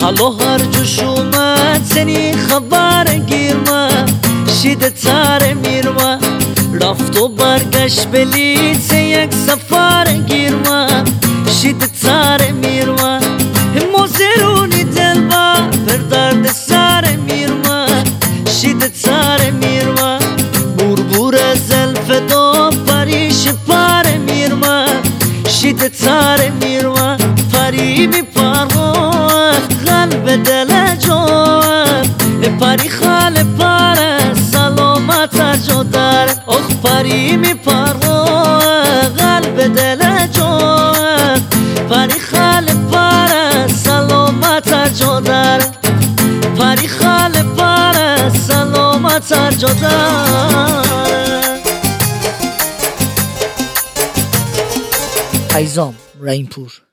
حالا هر جوش اومد سنی خبر گیرما شیده تر میرما رفت و برگشت بلیت یک سفر گیرما شیده تر میرما موزرونی دل با بر درد سر میرما شیده تر میرما بور زلف دو پریش پر میرما شیده تر میرما پری بی پروا قلب دل جوان پری خال پر سلامت جو در اخ پری می پروا قلب دل جوان پری خال پر سلامت جو در پری خال پر سلامت جو در ایزام رحیمپور.